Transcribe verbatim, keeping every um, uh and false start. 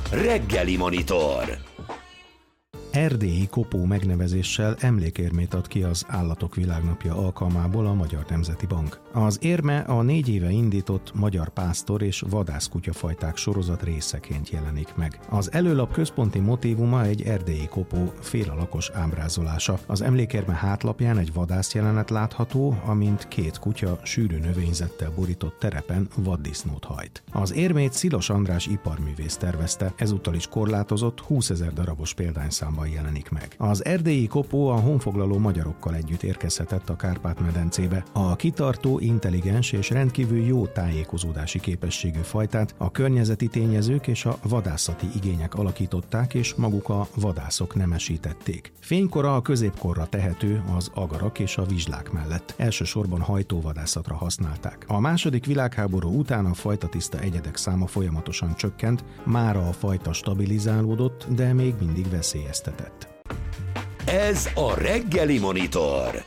Reggeli Monitor. Erdélyi kopó megnevezéssel emlékérmét ad ki az Állatok Világnapja alkalmából a Magyar Nemzeti Bank. Az érme a négy éve indított magyar pásztor és vadászkutyafajták sorozat részeként jelenik meg. Az előlap központi motívuma egy erdélyi kopó félalakos ábrázolása. Az emlékérme hátlapján egy vadász jelenet látható, amint két kutya sűrű növényzettel borított terepen vaddisznót hajt. Az érmét Szilas András iparművész tervezte, ezúttal is korlátozott húszezer darabos példányszámban jelenik meg. Az erdélyi kopó a honfoglaló magyarokkal együtt érkezhetett a Kárpát-medencébe. A kitartó, intelligens és rendkívül jó tájékozódási képességű fajtát a környezeti tényezők és a vadászati igények alakították, és maguk a vadászok nemesítették. Fénykora a középkorra tehető az agarak és a vizslák mellett. Elsősorban hajtóvadászatra használták. A második világháború után a fajtatiszta egyedek száma folyamatosan csökkent, mára a fajta stabilizálódott, de még mindig veszélyeztetett. Ez a Reggeli Monitor.